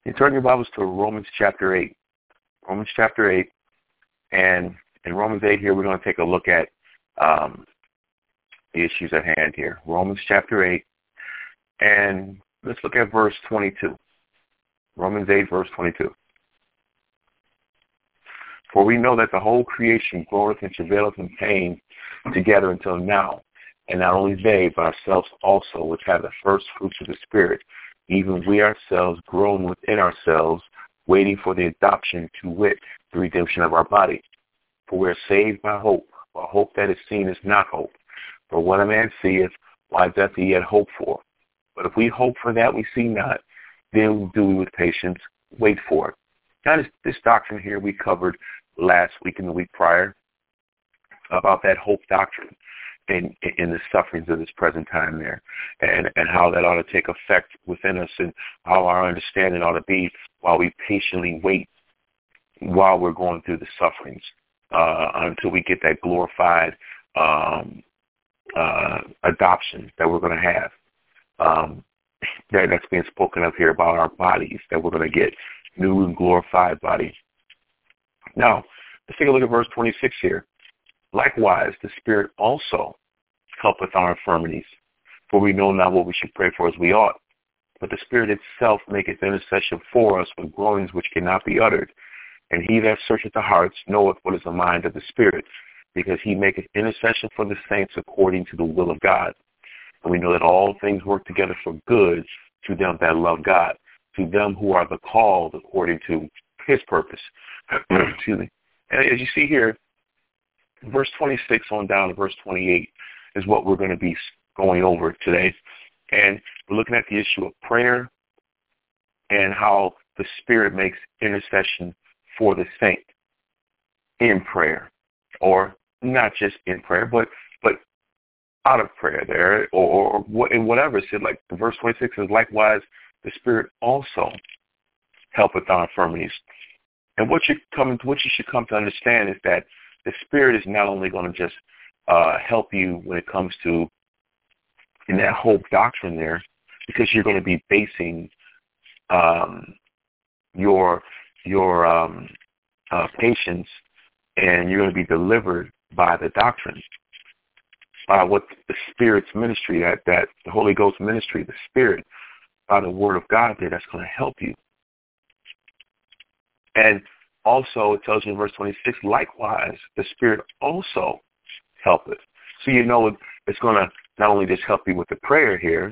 You turn your Bibles to Romans chapter 8. Romans chapter 8. And in Romans 8 here, we're going to take a look at the issues at hand here. Romans chapter 8. And let's look at verse 22. Romans 8, verse 22. For we know that the whole creation groaneth and travaileth in pain together until now. And not only they, but ourselves also, which have the first fruits of the Spirit, even we ourselves groan within ourselves, waiting for the adoption, to wit, the redemption of our body. For we are saved by hope. But hope that is seen is not hope. For what a man seeth, why doth he yet hope for? But if we hope for that we see not, then do we with patience wait for it. Now this doctrine here we covered last week and the week prior about that hope doctrine in the sufferings of this present time there, and how that ought to take effect within us, and how our understanding ought to be while we patiently wait while we're going through the sufferings until we get that glorified adoption that we're going to have. That's being spoken of here about our bodies, that we're going to get new and glorified bodies. Now, let's take a look at verse 26 here. Likewise, the Spirit also helpeth our infirmities, for we know not what we should pray for as we ought. But the Spirit itself maketh intercession for us with groanings which cannot be uttered. And he that searcheth the hearts knoweth what is the mind of the Spirit, because he maketh intercession for the saints according to the will of God. And we know that all things work together for good to them that love God, to them who are the called according to his purpose. Excuse me. And as you see here, verse 26 on down to verse 28 is what we're going to be going over today. And we're looking at the issue of prayer and how the Spirit makes intercession for the saint in prayer, or not just in prayer, but out of prayer there, or in whatever. It said, like verse 26 is, likewise, the Spirit also helpeth our infirmities. And what you should come to understand is that the Spirit is not only going to just help you when it comes to in that hope doctrine there, because you're going to be basing your patience, and you're going to be delivered by the doctrine, by what the Spirit's ministry, that the Holy Ghost ministry, the Spirit, by the Word of God there, that's going to help you. And also, it tells you in verse 26, likewise, the Spirit also helpeth. So you know it's going to not only just help you with the prayer here,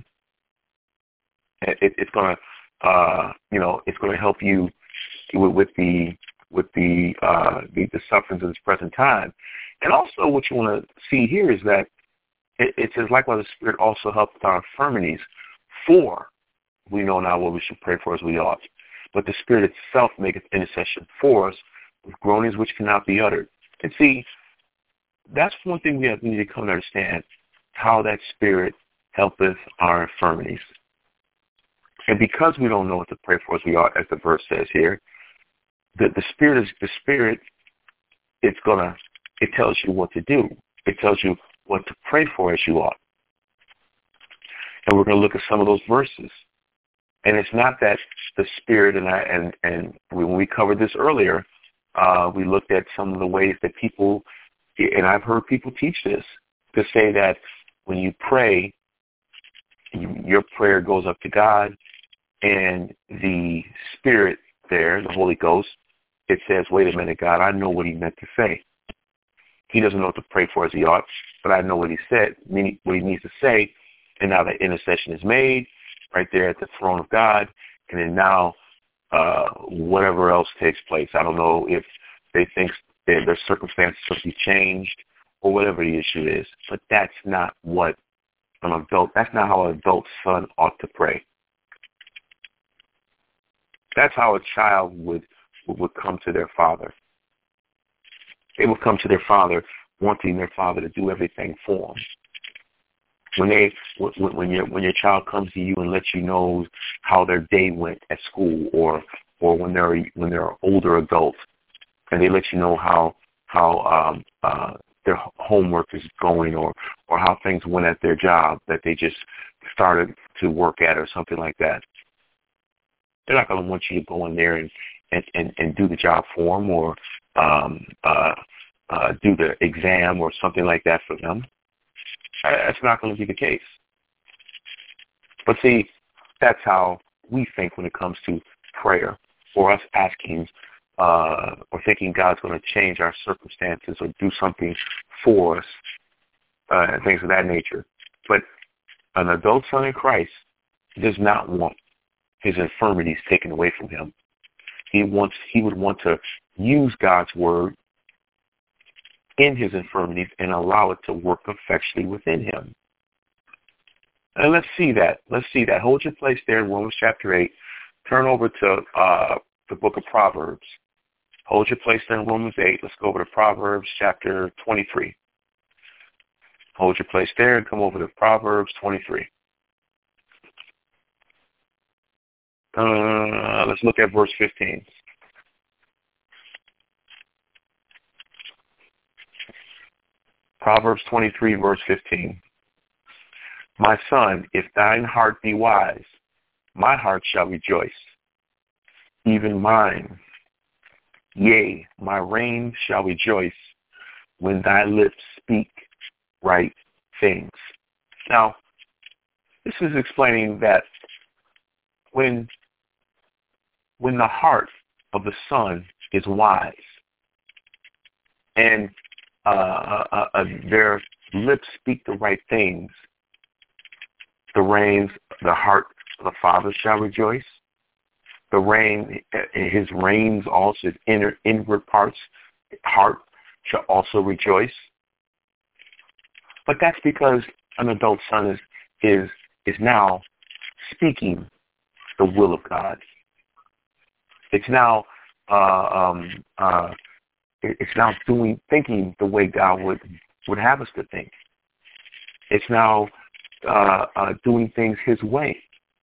it's going to, it's going to help you with the sufferings of this present time. And also, what you want to see here is that it says, likewise, the Spirit also helpeth our infirmities, for we know not what we should pray for as we ought. But the Spirit itself maketh intercession for us with groanings which cannot be uttered. And see, that's one thing we need to come to understand, how that Spirit helpeth our infirmities. And because we don't know what to pray for as we ought, as the verse says here, the Spirit, it tells you what to do. It tells you what to pray for as you ought. And we're going to look at some of those verses. And it's not that the Spirit, and when we covered this earlier, we looked at some of the ways that people, and I've heard people teach this, to say that when you pray, your prayer goes up to God, and the Spirit there, the Holy Ghost, it says, wait a minute, God, I know what he meant to say. He doesn't know what to pray for as he ought, but I know what he said, meaning what he needs to say, and now that intercession is made right there at the throne of God, and then now whatever else takes place. I don't know if they think that their circumstances will be changed or whatever the issue is, but that's not what that's not how an adult son ought to pray. That's how a child would come to their father. They will come to their father wanting their father to do everything for them. When your child comes to you and lets you know how their day went at school, or when they're older adults, and they let you know how their homework is going, or how things went at their job that they just started to work at, or something like that. They're not going to want you to go in there and do the job for them or do the exam or something like that for them. That's not going to be the case. But see, that's how we think when it comes to prayer, or us asking or thinking God's going to change our circumstances or do something for us, and things of that nature. But an adult son in Christ does not want his infirmities taken away from him. He would want to use God's word in his infirmities and allow it to work effectually within him. And let's see that. Hold your place there in Romans chapter 8. Turn over to the book of Proverbs. Hold your place there in Romans 8. Let's go over to Proverbs chapter 23. Hold your place there and come over to Proverbs 23. Let's look at verse 15. Proverbs 23, verse 15. My son, if thine heart be wise, my heart shall rejoice, even mine. Yea, my reins shall rejoice when thy lips speak right things. Now, this is explaining that when the heart of the son is wise and their lips speak the right things, the heart of the father shall rejoice. His reins also, his inward parts, heart shall also rejoice. But that's because an adult son is now speaking the will of God. It's now thinking the way God would have us to think. It's now doing things his way.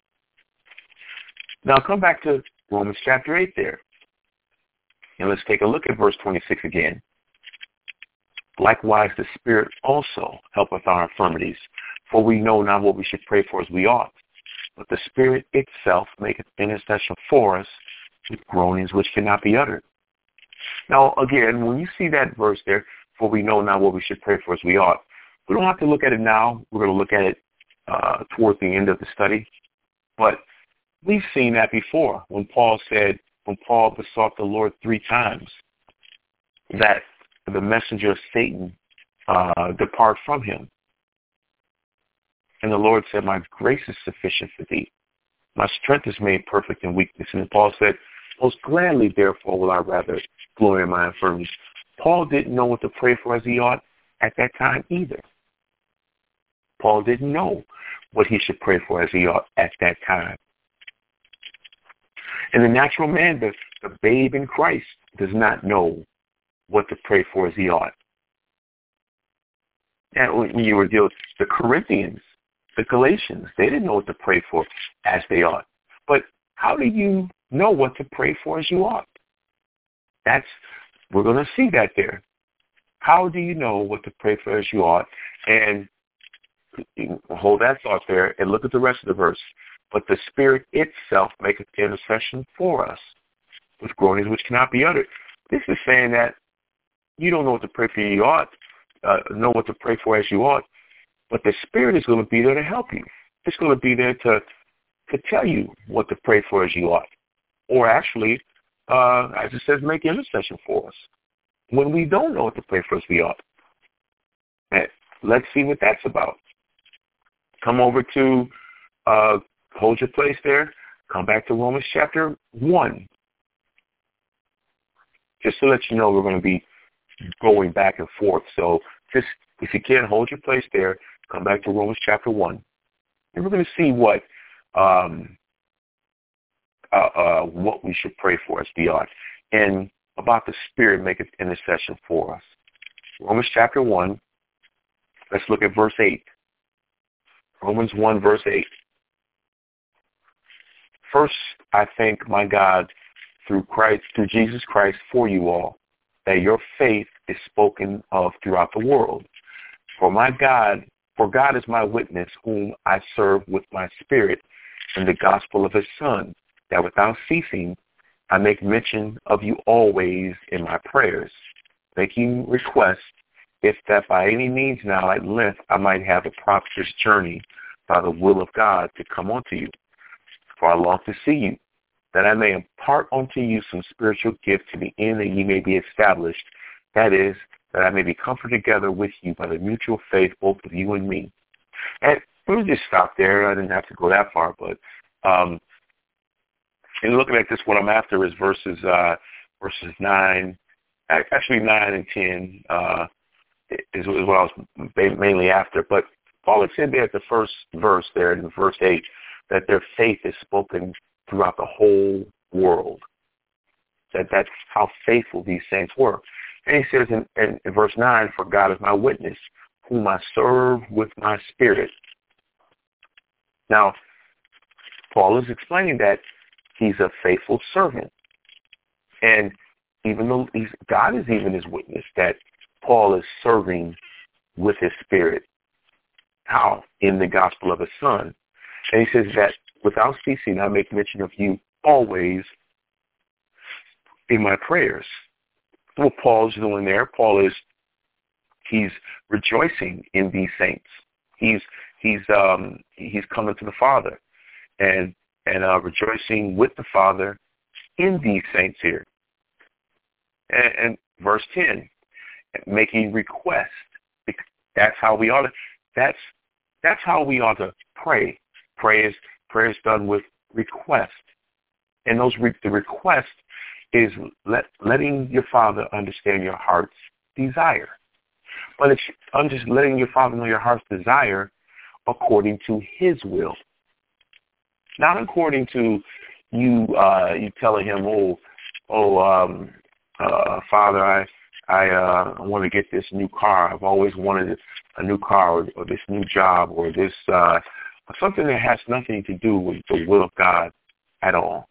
Now come back to Romans chapter 8 there. And let's take a look at verse 26 again. Likewise, the Spirit also helpeth our infirmities, for we know not what we should pray for as we ought. But the Spirit itself maketh intercession for us with groanings which cannot be uttered. Now, again, when you see that verse there, for we know not what we should pray for as we ought, we don't have to look at it now. We're going to look at it towards the end of the study. But we've seen that before when Paul besought the Lord 3 times that the messenger of Satan depart from him. And the Lord said, my grace is sufficient for thee. My strength is made perfect in weakness. And Paul said, most gladly, therefore, will I rather glory in my infirmities. Paul didn't know what to pray for as he ought at that time either. Paul didn't know what he should pray for as he ought at that time. And the natural man, the babe in Christ, does not know what to pray for as he ought. And when you were dealing with the Corinthians, the Galatians, they didn't know what to pray for as they ought. But how do you know what to pray for as you ought? We're going to see that there. How do you know what to pray for as you ought? And hold that thought there and look at the rest of the verse. But the Spirit itself maketh intercession for us with groanings which cannot be uttered. This is saying that you don't know what to pray for you ought, know what to pray for as you ought, but the Spirit is going to be there to help you. It's going to be there to tell you what to pray for as you ought. Or actually, as it says, make intercession for us when we don't know what to pray for as we ought. And let's see what that's about. Come over to, hold your place there. Come back to Romans chapter 1. Just to let you know, we're going to be going back and forth. So just, if you can, hold your place there. Come back to Romans chapter 1. And we're going to see what we should pray for as we ought. And about the Spirit maketh intercession for us. Romans chapter 1. Let's look at verse 8. Romans 1, verse 8. First, I thank my God through Jesus Christ for you all, that your faith is spoken of throughout the world. For God is my witness, whom I serve with my spirit in the gospel of his Son, that without ceasing I make mention of you always in my prayers, making request, if that by any means now at length I might have a prosperous journey by the will of God to come unto you. For I long to see you, that I may impart unto you some spiritual gift to the end that ye may be established, that is, that I may be comforted together with you by the mutual faith, both of you and me. And let me just stop there. I didn't have to go that far, but in looking at this, what I'm after is verses 9, actually 9 and 10 is what I was mainly after. But Paul had said there at the first verse there, in verse 8, that their faith is spoken throughout the whole world. That's how faithful these saints were. And he says in verse 9, for God is my witness, whom I serve with my spirit. Now, Paul is explaining that he's a faithful servant. And even though God is even his witness that Paul is serving with his spirit. How? In the gospel of his son. And he says that without ceasing, I make mention of you always in my prayers. What Paul's doing there, he's rejoicing in these saints. He's coming to the Father and rejoicing with the Father in these saints here. And verse 10, making request. That's how we ought to. That's how we ought to pray. Prayer is done with request, and the request is letting your Father understand your heart's desire. But it's just letting your Father know your heart's desire according to His will, not according to you telling Him, Father, I want to get this new car. I've always wanted a new car or this new job or this something that has nothing to do with the will of God at all.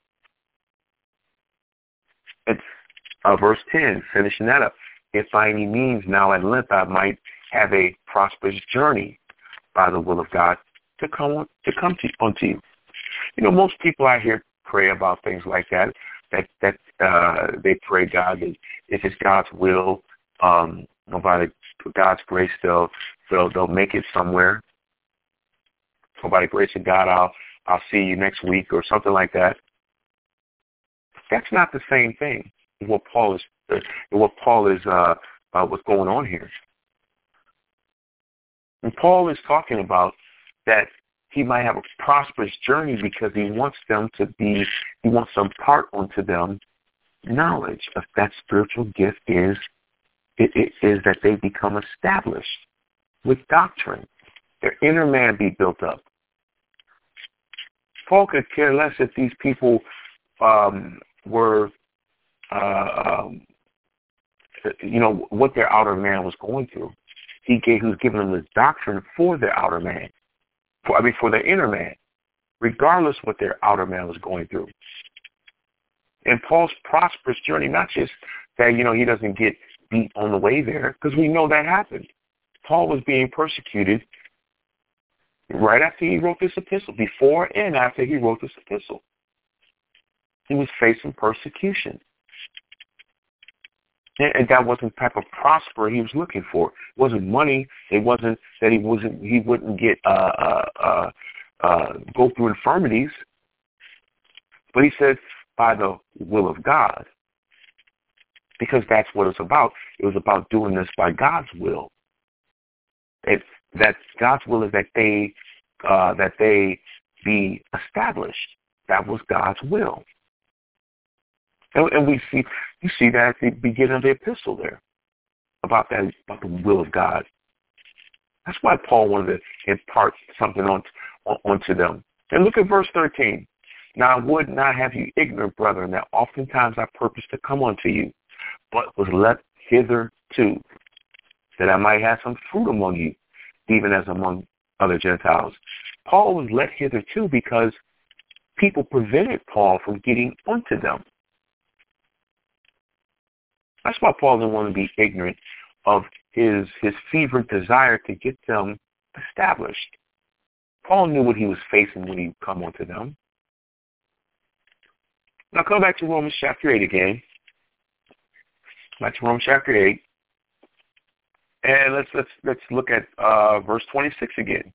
It's verse 10, finishing that up. If by any means now at length I might have a prosperous journey by the will of God to come unto you. You know, most people out here pray about things like that they pray God that if it's God's will, by God's grace, they'll make it somewhere. So by the grace of God, I'll see you next week or something like that. That's not the same thing. What Paul is what's going on here. And Paul is talking about that he might have a prosperous journey because he wants to impart onto them knowledge of that spiritual gift is that they become established with doctrine. Their inner man be built up. Paul could care less if these people were, what their outer man was going through. He was giving them the doctrine for their outer man. For their inner man, regardless what their outer man was going through. And Paul's prosperous journey, not just that, he doesn't get beat on the way there, because we know that happened. Paul was being persecuted right after he wrote this epistle, before and after he wrote this epistle. He was facing persecution. And that wasn't the type of prosper he was looking for. It wasn't money. It wasn't that he wouldn't get go through infirmities. But he said by the will of God, because that's what it's about. It was about doing this by God's will. That God's will is that they be established. That was God's will. And you see that at the beginning of the epistle there, about the will of God. That's why Paul wanted to impart something onto them. And look at verse 13. Now I would not have you ignorant, brethren, that oftentimes I purposed to come unto you, but was left hitherto, that I might have some fruit among you, even as among other Gentiles. Paul was let hitherto because people prevented Paul from getting unto them. That's why Paul didn't want to be ignorant of his fevered desire to get them established. Paul knew what he was facing when he come onto them. Now come back to Romans chapter 8 again. Back to Romans chapter 8. And let's look at verse 26 again.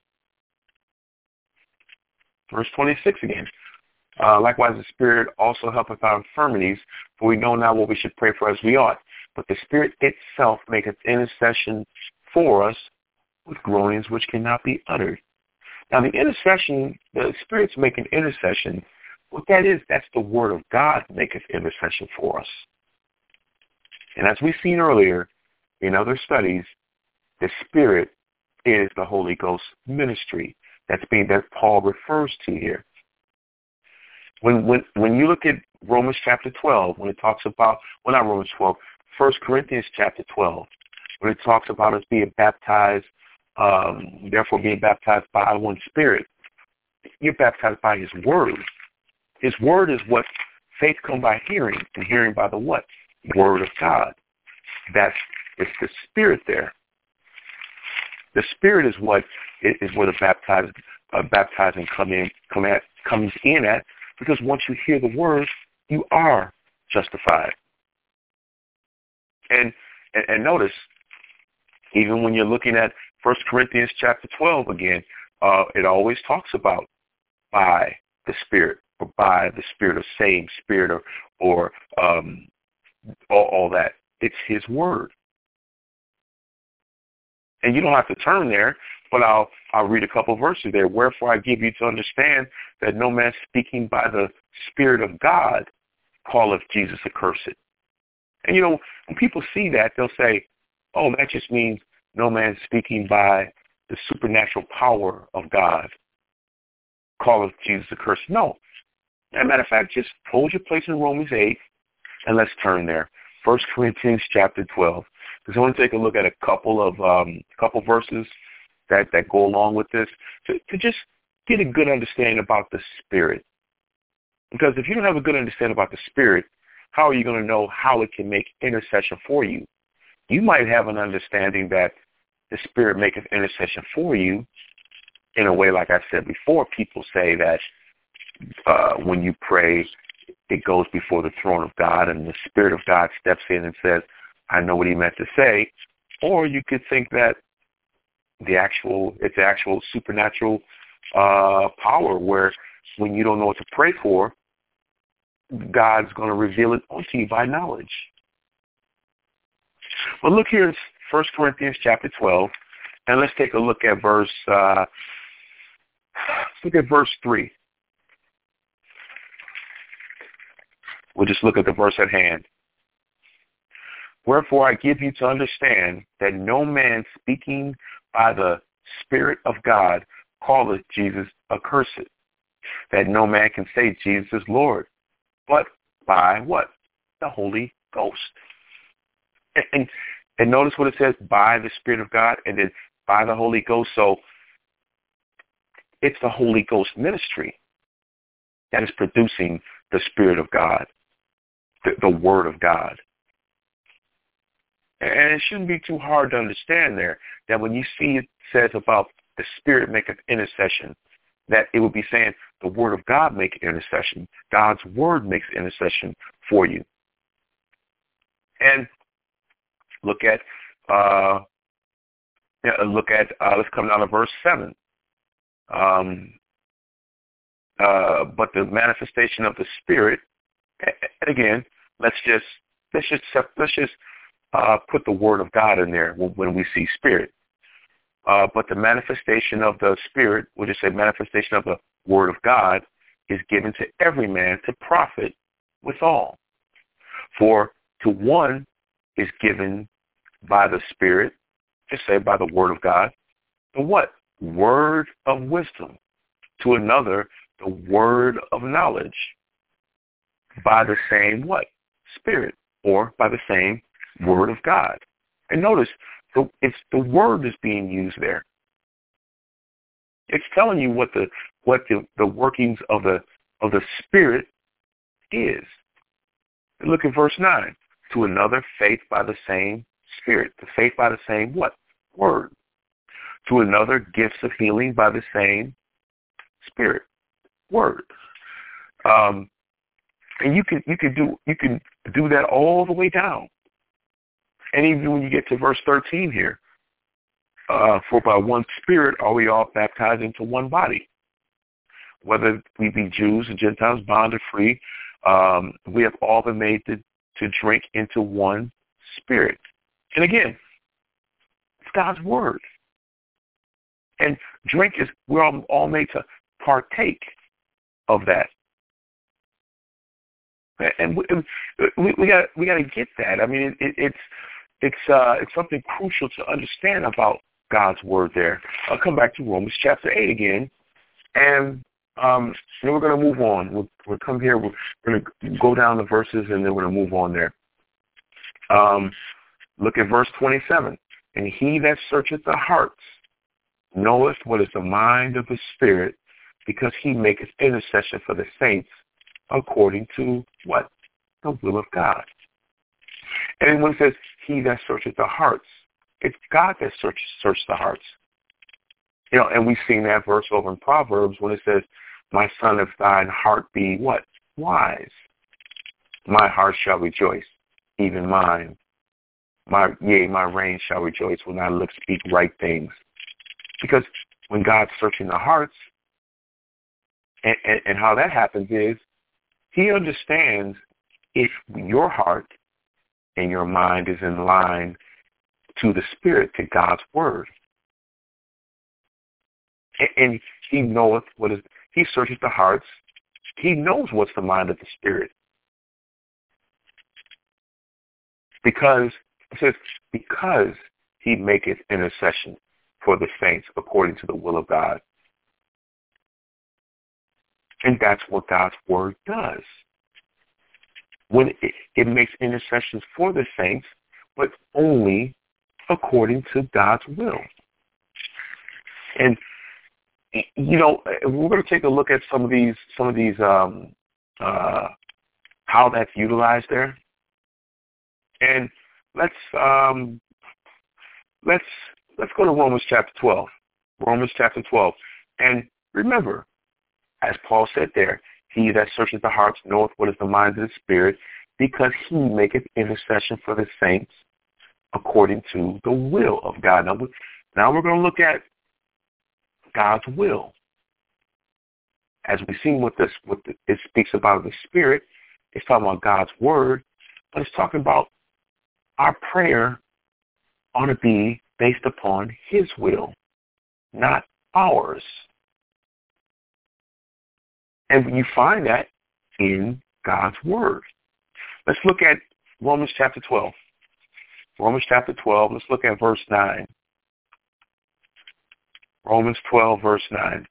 Verse 26 again. Likewise, the Spirit also helpeth our infirmities, for we know not what we should pray for as we ought. But the Spirit itself maketh intercession for us with groanings which cannot be uttered. Now, the intercession, the Spirit's making intercession. What that is, that's the Word of God maketh intercession for us. And as we've seen earlier in other studies, the Spirit is the Holy Ghost ministry that Paul refers to here. When you look at Romans chapter 12, when it talks about, well, not Romans 12, 1 Corinthians chapter 12, when it talks about us being baptized, therefore being baptized by one Spirit, you're baptized by His Word. His Word is what faith comes by hearing, and hearing by the what? Word of God. It's the Spirit there. The Spirit is what is where the baptizing comes in at, because once you hear the Word, you are justified. And notice, even when you're looking at 1 Corinthians chapter 12 again, it always talks about by the Spirit, or by the Spirit, or same Spirit, or all that. It's His Word. And you don't have to turn there, but I'll read a couple verses there. Wherefore I give you to understand that no man speaking by the Spirit of God calleth Jesus accursed. And when people see that, they'll say, oh, that just means no man speaking by the supernatural power of God calleth Jesus accursed. No. As a matter of fact, just hold your place in Romans 8, and let's turn there. 1 Corinthians chapter 12. Because I want to take a look at a couple verses that go along with this to just get a good understanding about the Spirit. Because if you don't have a good understanding about the Spirit, how are you going to know how it can make intercession for you? You might have an understanding that the Spirit maketh intercession for you in a way, like I said before. People say that when you pray, it goes before the throne of God, and the Spirit of God steps in and says, I know what He meant to say. Or you could think that it's actual supernatural power, where when you don't know what to pray for, God's going to reveal it onto you by knowledge. Well, look here in 1 Corinthians chapter 12, and let's take a look at verse 3. We'll just look at the verse at hand. Wherefore I give you to understand that no man speaking by the Spirit of God calleth Jesus accursed, that no man can say Jesus is Lord, but by what? The Holy Ghost. And notice what it says, by the Spirit of God, and then by the Holy Ghost. So it's the Holy Ghost ministry that is producing the Spirit of God, the Word of God. And it shouldn't be too hard to understand there that when you see it says about the Spirit maketh intercession, that it would be saying the Word of God makes intercession. God's Word makes intercession for you. And let's come down to verse 7. But the manifestation of the Spirit, and again, let's just put the Word of God in there when we see Spirit. But the manifestation of the Spirit, we'll just say manifestation of the Word of God, is given to every man to profit withal. For to one is given by the Spirit, just say by the Word of God, the what? Word of wisdom. To another, the word of knowledge. By the same what? Spirit, or by the same Word of God. And notice, it's the word is being used there. It's telling you what the workings of the Spirit is. Look at verse 9. To another, faith by the same Spirit. The faith by the same what? Word. To another, gifts of healing by the same Spirit. Word. And you can do that all the way down. And even when you get to verse 13 here, for by one Spirit are we all baptized into one body. Whether we be Jews and Gentiles, bond or free, we have all been made to drink into one Spirit. And again, it's God's word. And we're all made to partake of that. And we got to get that. I mean, it's something crucial to understand about God's word there. I'll come back to Romans chapter 8 again, and then we're going to move on. We'll come here. We're going to go down the verses, and then we're going to move on there. Look at verse 27. And he that searcheth the hearts knoweth what is the mind of the Spirit, because he maketh intercession for the saints according to what? The will of God. And when it says, he that searcheth the hearts, it's God that searches the hearts. You know, and we've seen that verse over in Proverbs when it says, my son, if thine heart be what? Wise. My heart shall rejoice, even mine. My reign shall rejoice when thy lips speak right things. Because when God's searching the hearts, and how that happens is, he understands if your heart and your mind is in line to the Spirit, to God's word. And he knoweth he searches the hearts. He knows what's the mind of the Spirit. Because he maketh intercession for the saints according to the will of God. And that's what God's word does. When it makes intercessions for the saints, but only according to God's will. And you know, we're going to take a look at some of these how that's utilized there. And let's go to Romans chapter 12. Romans chapter 12. And remember, as Paul said there, he that searches the hearts knoweth what is the mind of the Spirit, because he maketh intercession for the saints according to the will of God. Now we're going to look at God's will. As we've seen it speaks about the Spirit, it's talking about God's word, but it's talking about our prayer ought to be based upon his will, not ours. And you find that in God's word. Let's look at Romans chapter 12. Romans chapter 12, let's look at verse 9. Romans 12, verse 9.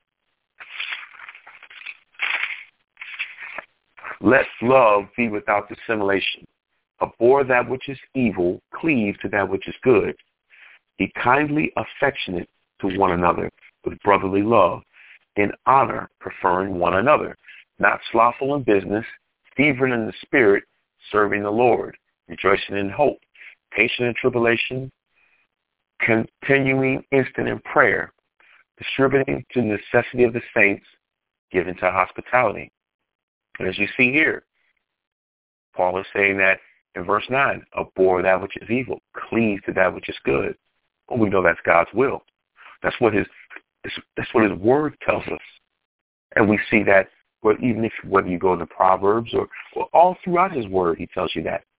Let love be without dissimulation. Abhor that which is evil, cleave to that which is good. Be kindly affectionate to one another with brotherly love, in honor preferring one another, not slothful in business, fervent in the spirit, serving the Lord, rejoicing in hope, patient in tribulation, continuing instant in prayer, distributing to the necessity of the saints, given to hospitality. And as you see here, Paul is saying that in verse 9, abhor that which is evil, cleave to that which is good. Well, we know that's God's will. That's what his word tells us. And we see that whether you go into Proverbs or all throughout his word, he tells you that.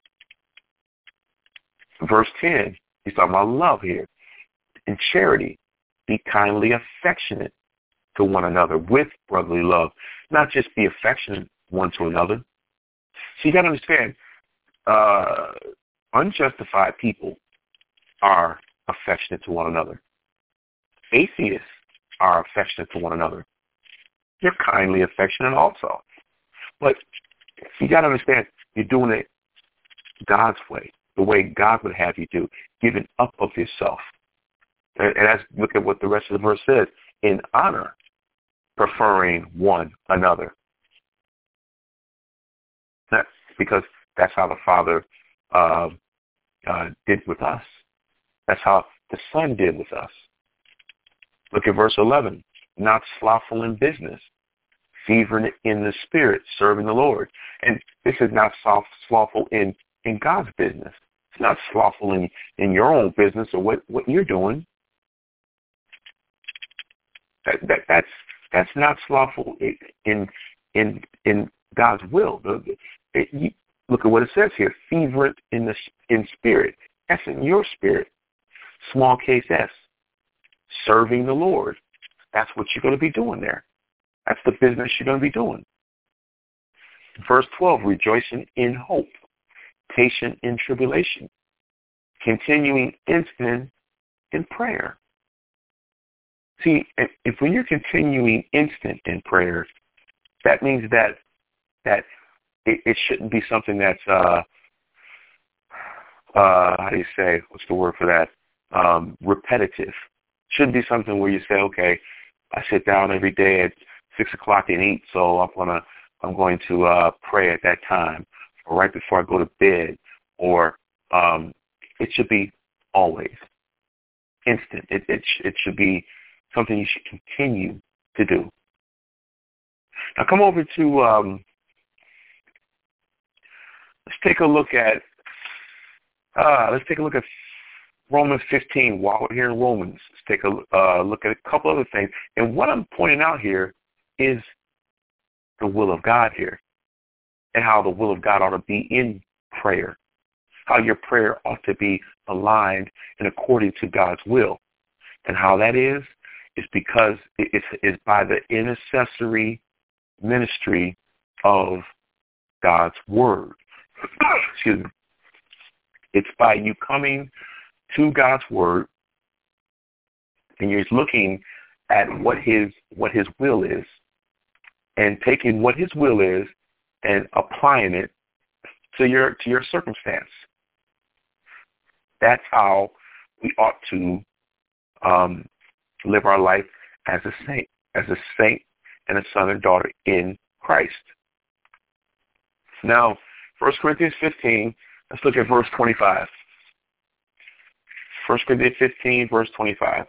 Verse 10, he's talking about love here. In charity, be kindly affectionate to one another with brotherly love. Not just be affectionate one to another. So you got to understand, unjustified people are affectionate to one another. Atheists are affectionate to one another. They're kindly affectionate also. But you got to understand, you're doing it God's way, the way God would have you do, giving up of yourself. And as look at what the rest of the verse says, in honor, preferring one another. That's because that's how the Father did with us. That's how the Son did with us. Look at verse 11. Not slothful in business, fervent in the Spirit, serving the Lord. And this is not slothful in God's business. It's not slothful in your own business or what you're doing. That's not slothful in God's will. Look at what it says here: fervent in spirit. That's in your spirit. Small case S. Serving the Lord. That's what you're going to be doing there. That's the business you're going to be doing. Verse 12, rejoicing in hope, patient in tribulation, continuing instant in prayer. See, if when you're continuing instant in prayer, that means that it shouldn't be something that's how do you say, what's the word for that? Repetitive. Shouldn't be something where you say, okay, I sit down every day at 6 o'clock and eat, so I'm going to pray at that time, or right before I go to bed, or it should be always instant. It should be something you should continue to do. Now come over to let's take a look at Romans 15. While we're here in Romans, let's take a look at a couple other things. And what I'm pointing out here is the will of God here, and how the will of God ought to be in prayer, how your prayer ought to be aligned and according to God's will. And how that is because it's by the intercessory ministry of God's word. Excuse me. It's by you coming to God's word and you're looking at what his will is, and taking what his will is and applying it to your circumstance. That's how we ought to live our life as a saint and a son and daughter in Christ. Now, 1 Corinthians 15, let's look at verse 25. 1 Corinthians 15, verse 25.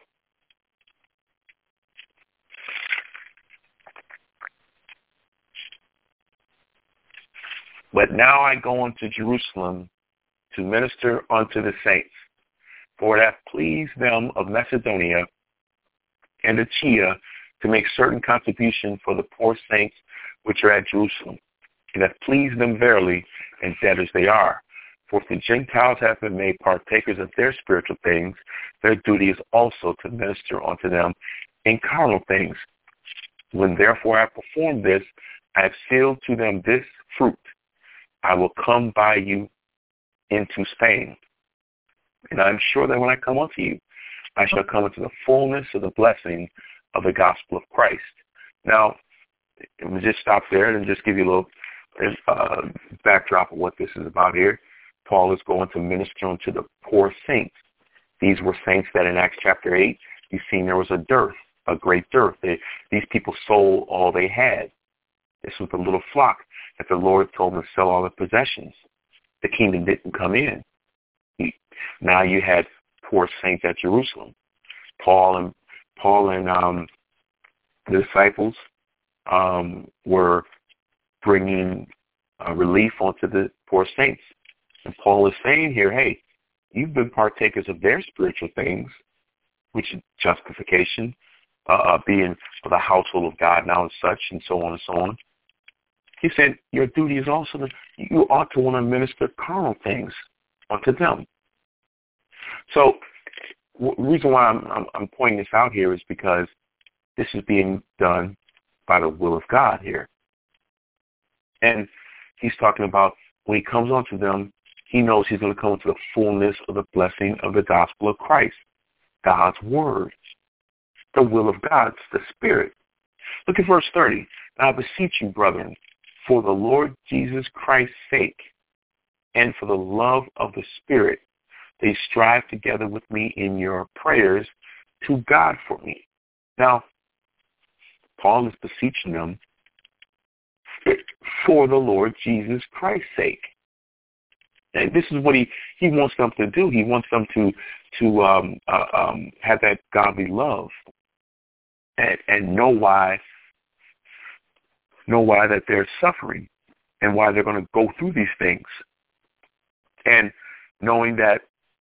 But now I go unto Jerusalem to minister unto the saints, for it hath pleased them of Macedonia and Achaia to make certain contribution for the poor saints which are at Jerusalem. It hath pleased them verily, and debtors they are. For if the Gentiles have been made partakers of their spiritual things, their duty is also to minister unto them in carnal things. When therefore I have performed this, I have sealed to them this fruit: I will come by you into Spain. And I am sure that when I come unto you, I shall come into the fullness of the blessing of the gospel of Christ. Now, we'll just stop there and just give you a little backdrop of what this is about here. Paul is going to minister unto the poor saints. These were saints that in Acts chapter 8, you've seen there was a dearth, a great dearth. These people sold all they had. This was the little flock that the Lord told them to sell all their possessions. The kingdom didn't come in. Now you had poor saints at Jerusalem. Paul and the disciples were bringing relief onto the poor saints. And Paul is saying here, hey, you've been partakers of their spiritual things, which is justification, being of the household of God now and such, and so on and so on. He said, your duty is also that you ought to want to minister carnal things unto them. So the reason why I'm pointing this out here is because this is being done by the will of God here. And he's talking about when he comes onto them, he knows he's going to come into the fullness of the blessing of the gospel of Christ, God's word, the will of God, the Spirit. Look at verse 30. Now I beseech you, brethren, for the Lord Jesus Christ's sake, and for the love of the Spirit, they strive together with me in your prayers to God for me. Now, Paul is beseeching them for the Lord Jesus Christ's sake. And this is what he wants them to do. He wants them to have that godly love and know why know why that they're suffering and why they're going to go through these things. And knowing that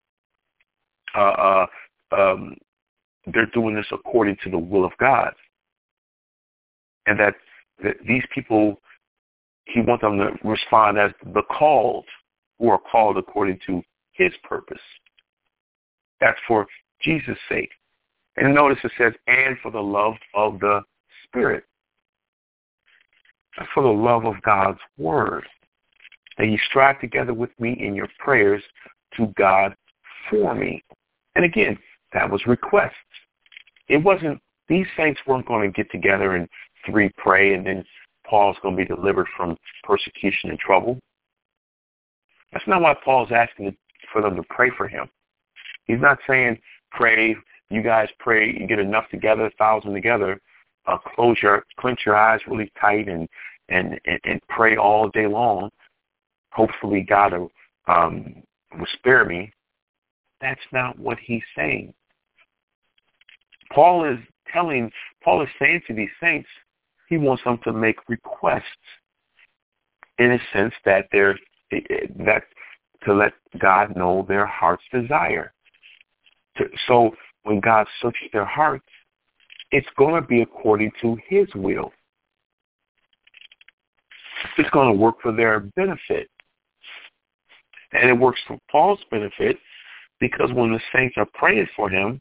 they're doing this according to the will of God. And that these people, he wants them to respond as the called, who are called according to his purpose. That's for Jesus' sake. And notice it says, and for the love of the Spirit. That's for the love of God's word. That you strive together with me in your prayers to God for me. And again, that was requests. It wasn't, these saints weren't going to get together and three pray and then Paul's going to be delivered from persecution and trouble. That's not why Paul's asking for them to pray for him. He's not saying pray, you guys pray, you get enough together, 1,000 together, clench your eyes really tight and pray all day long. Hopefully God will spare me. That's not what he's saying. Paul is saying to these saints, he wants them to make requests in a sense that to let God know their heart's desire. So when God searches their hearts, it's going to be according to his will. It's going to work for their benefit. And it works for Paul's benefit because when the saints are praying for him,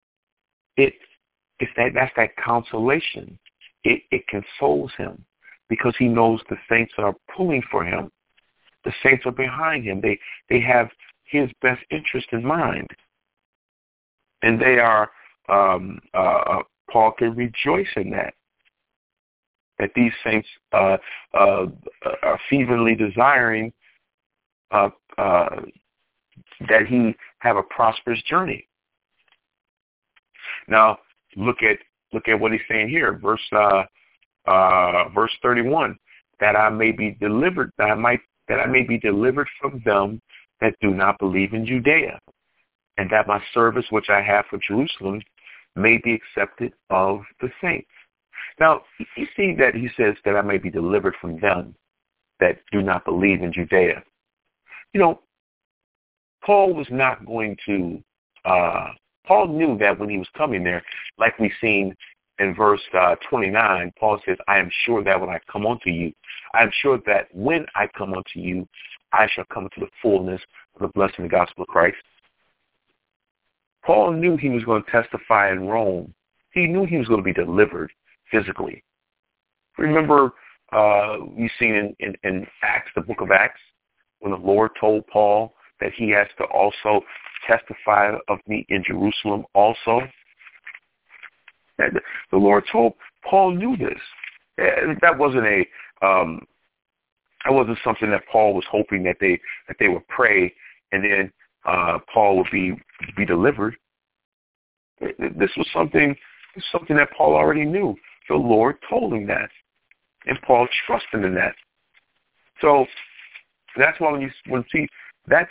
that's that consolation. It consoles him because he knows the saints are pulling for him. The saints are behind him. They have his best interest in mind. And they are, Paul can rejoice in that these saints are fervently desiring that he have a prosperous journey. Now, look at what he's saying here, verse 31, that I may be delivered, that I may be delivered from them that do not believe in Judea, and that my service which I have for Jerusalem may be accepted of the saints. Now, you see that he says that I may be delivered from them that do not believe in Judea. You know, Paul was not going to, Paul knew that when he was coming there, like we've seen in verse 29, Paul says, I am sure that when I come unto you, I am sure that when I come unto you, I shall come to the fullness of the blessing of the gospel of Christ. Paul knew he was going to testify in Rome. He knew he was going to be delivered physically. Remember, you've seen in Acts, the book of Acts, when the Lord told Paul that he has to also testify of me in Jerusalem also. And the Lord told Paul knew this. That wasn't something that Paul was hoping that they would pray and then Paul would be delivered. This was something that Paul already knew. The Lord told him that, and Paul trusted in that. So that's why when you see that's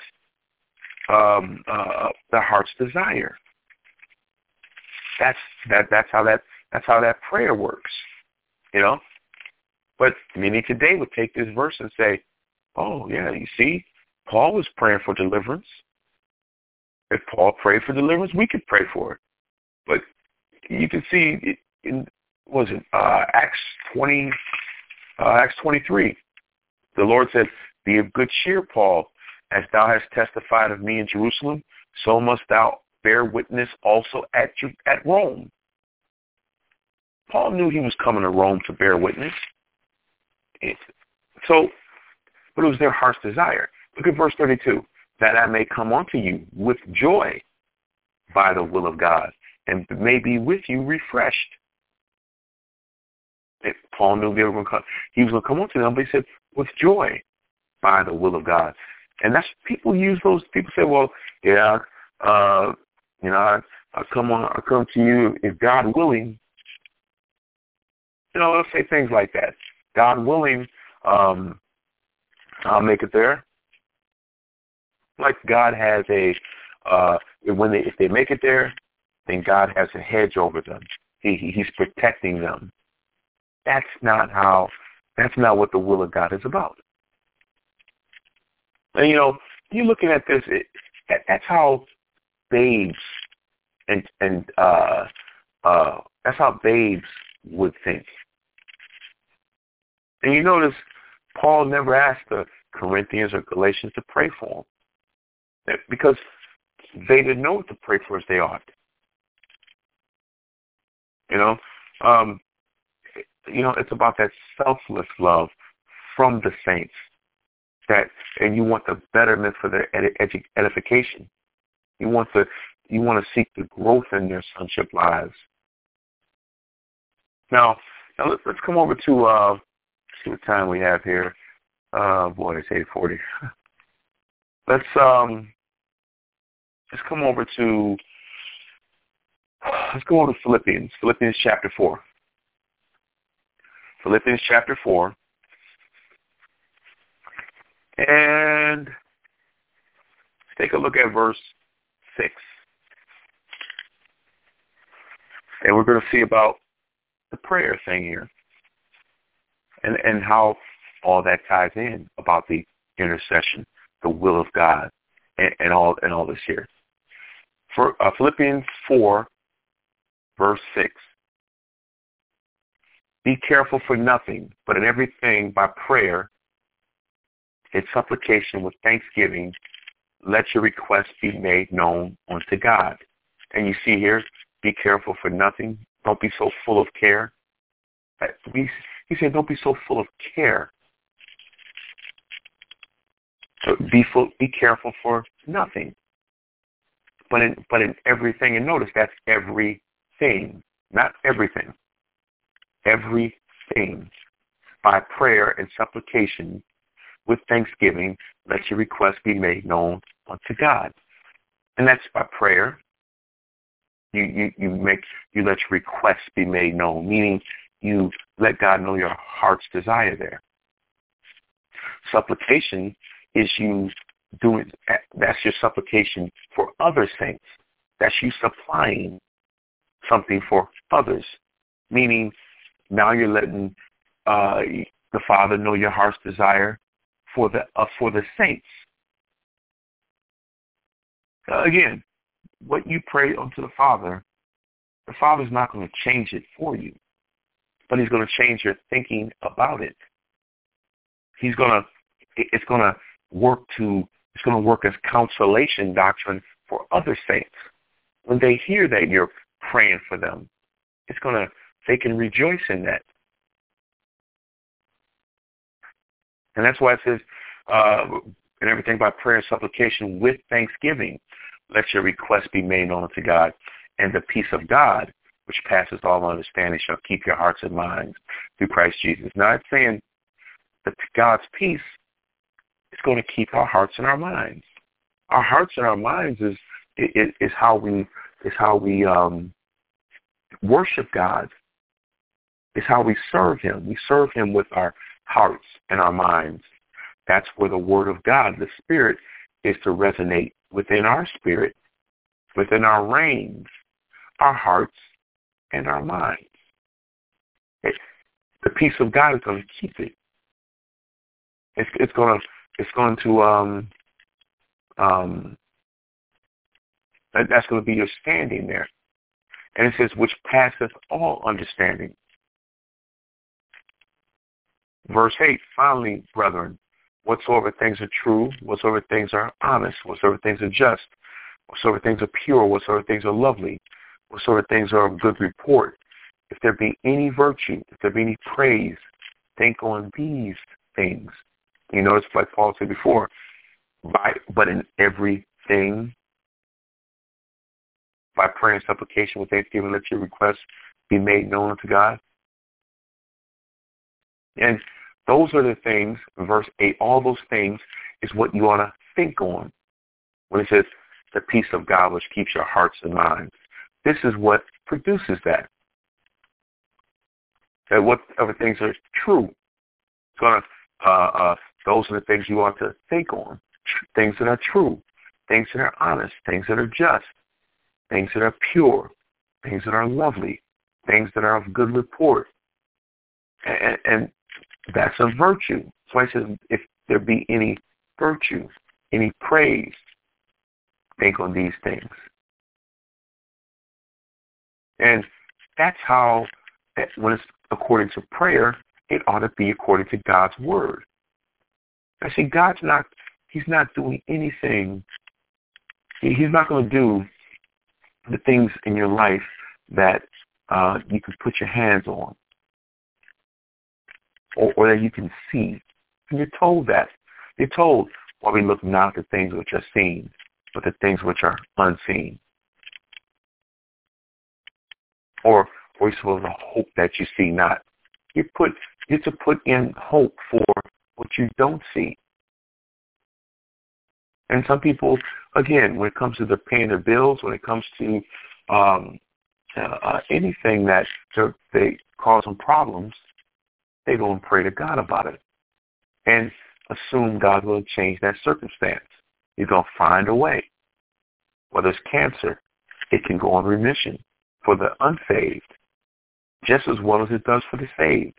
the heart's desire. That's how that prayer works, you know. But many today would take this verse and say, "Oh yeah, you see, Paul was praying for deliverance. If Paul prayed for deliverance, we could pray for it." But you can see in Acts 20, Acts 23. The Lord said, "Be of good cheer, Paul, as thou hast testified of me in Jerusalem, so must thou bear witness also at Rome." Paul knew he was coming to Rome to bear witness. But it was their heart's desire. Look at verse 32. That I may come unto you with joy by the will of God, and may be with you refreshed. Paul knew they were going to come. He was going to come unto them, but he said, with joy by the will of God. And that's, people use those, people say, well, yeah, I come to you if God willing. Let's say things like that. God willing, I'll make it there. Like God has if they make it there, then God has a hedge over them. He's protecting them. That's not how That's not what the will of God is about. And you're looking at this. That's how babes and that's how babes would think. And you notice Paul never asked the Corinthians or Galatians to pray for him because they didn't know what to pray for as they ought. It's about that selfless love from the saints, and you want the betterment for their edification. You want to seek the growth in their sonship lives. Now let's come over to see what time we have here. Boy, it's 8:40. Let's come over to Philippians. Philippians chapter 4. Philippians chapter 4. And let's take a look at verse 6. And we're going to see about the prayer thing here. And how all that ties in about the intercession, the will of God, and all this here. For Philippians 4, verse 6. Be careful for nothing, but in everything by prayer and supplication with thanksgiving, let your requests be made known unto God. And you see here, be careful for nothing. Don't be so full of care. He said, don't be so full of care. So be careful for nothing. But in everything, and notice that's everything, not everything. Everything. By prayer and supplication with thanksgiving, let your requests be made known unto God. And that's by prayer. You let your requests be made known, meaning you let God know your heart's desire there. Supplication is you doing, that's your supplication for other saints. That's you supplying something for others, meaning now you're letting the Father know your heart's desire for the saints. Again, what you pray unto the Father's not going to change it for you, but He's going to change your thinking about it. It's going to work as consolation doctrine for other saints. When they hear that you're praying for them, they can rejoice in that. And that's why it says, and everything by prayer and supplication with thanksgiving, let your requests be made known unto God, and the peace of God, which passes all understanding, shall keep your hearts and minds through Christ Jesus. Now it's saying that God's peace is going to keep our hearts and our minds. Our hearts and our minds is how we worship God. It's how we serve Him. We serve Him with our hearts and our minds. That's where the Word of God, the Spirit, is to resonate within our spirit, within our reins, our hearts, and our minds. The peace of God is going to keep it. It's going to that's going to be your standing there. And it says, which passeth all understanding. Verse 8, finally, brethren, whatsoever things are true, whatsoever things are honest, whatsoever things are just, whatsoever things are pure, whatsoever things are lovely, whatsoever things are of good report, if there be any virtue, if there be any praise, think on these things. You notice, like Paul said before, but in everything, by prayer and supplication with thanksgiving, let your requests be made known unto God. And those are the things, verse 8, all those things is what you ought to think on. When it says, the peace of God which keeps your hearts and minds. This is what produces that. That whatever things are true, it's going to, those are the things you ought to think on. Things that are true, things that are honest, things that are just, things that are pure, things that are lovely, things that are of good report. And That's a virtue. So I says, if there be any virtue, any praise, think on these things. And that's how, when it's according to prayer, it ought to be according to God's word. I see, He's not doing anything. He's not going to do the things in your life that you can put your hands on or that you can see. And you're told that. You're told, while we look not at the things which are seen, but the things which are unseen. Or you're supposed to hope that you see not. You're to put in hope for what you don't see. And some people, again, when it comes to the paying their bills, when it comes to anything that they cause them problems, they go and pray to God about it and assume God will change that circumstance. He's going to find a way. Whether it's cancer, it can go on remission for the unsaved, just as well as it does for the saved.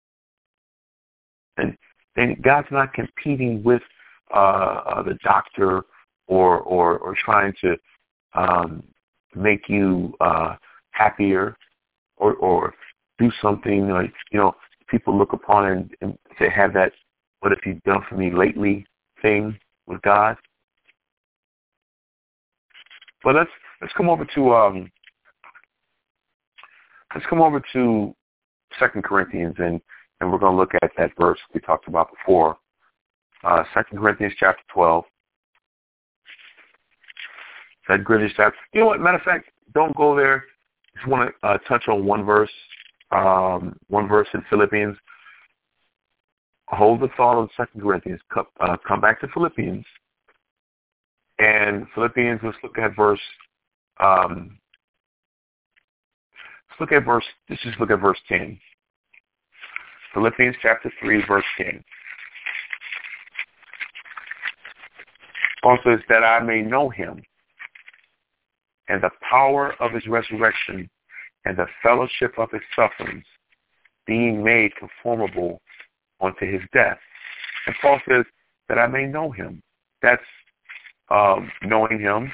And God's not competing with the doctor or trying to make you happier or do something like, people look upon and say, have that "what have you done for me lately" thing with God. But let's come over to 2 Corinthians and we're going to look at that verse we talked about before. 2 Corinthians chapter 12. 2 Corinthians chapter. You know what? Matter of fact, don't go there. Just want to touch on one verse in Philippians. Hold the thought on 2 Corinthians. Come back to Philippians. And Philippians, let's just look at verse 10. Philippians chapter 3, verse 10. Paul says, that I may know him and the power of his resurrection and the fellowship of his sufferings, being made conformable unto his death. And Paul says, that I may know him. That's knowing him.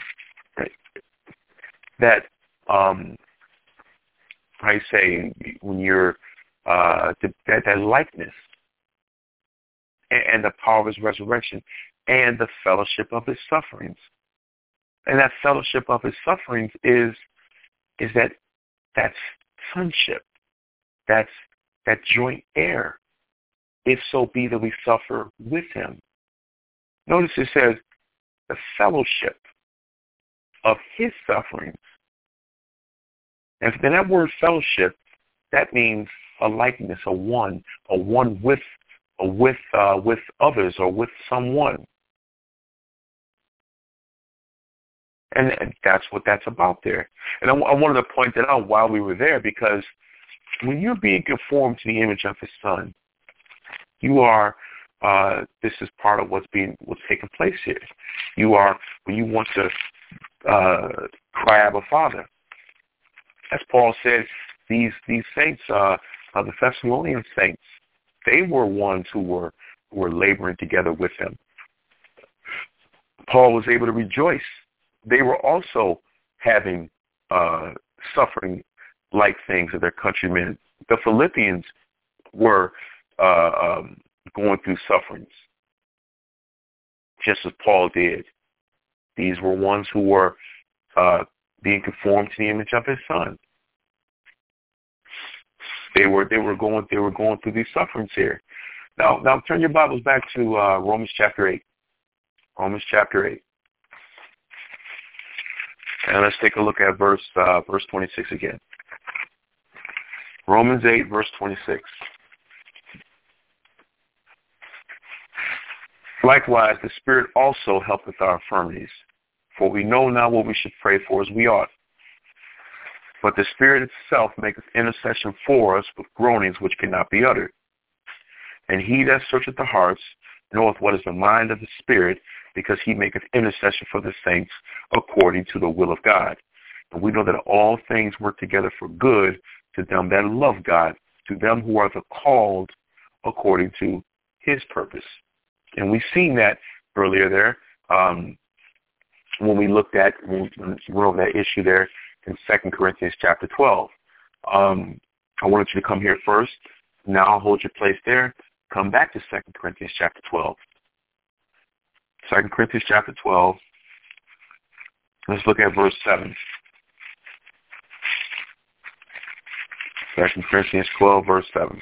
That, how you say, when you're, that likeness and the power of his resurrection and the fellowship of his sufferings. And that fellowship of his sufferings is that's sonship. That's that joint heir, if so be that we suffer with him. Notice it says the fellowship of his sufferings. And then that word fellowship, that means a likeness, a one with others or with someone. And that's what that's about there. And I wanted to point that out while we were there, because when you're being conformed to the image of his son, you are, this is part of what's taking place here. You are, when you want to cry Abba Father. As Paul said, these saints, the Thessalonian saints, they were ones who were laboring together with him. Paul was able to rejoice. They were also having suffering like things of their countrymen. The Philippians were going through sufferings, just as Paul did. These were ones who were being conformed to the image of his son. They were going through these sufferings here. Now turn your Bibles back to Romans chapter 8. Romans chapter 8. And let's take a look at verse 26 again. Romans 8, verse 26. Likewise, the Spirit also helpeth our infirmities, for we know not what we should pray for as we ought. But the Spirit itself maketh intercession for us with groanings which cannot be uttered. And he that searcheth the hearts knoweth what is the mind of the Spirit, because he maketh intercession for the saints according to the will of God. And we know that all things work together for good to them that love God, to them who are the called according to his purpose. And we've seen that earlier there when we went over that issue there in 2 Corinthians chapter 12. I wanted you to come here first. Now hold your place there. Come back to 2 Corinthians chapter 12. 2 Corinthians chapter 12. Let's look at verse 7. 2 Corinthians 12, verse 7.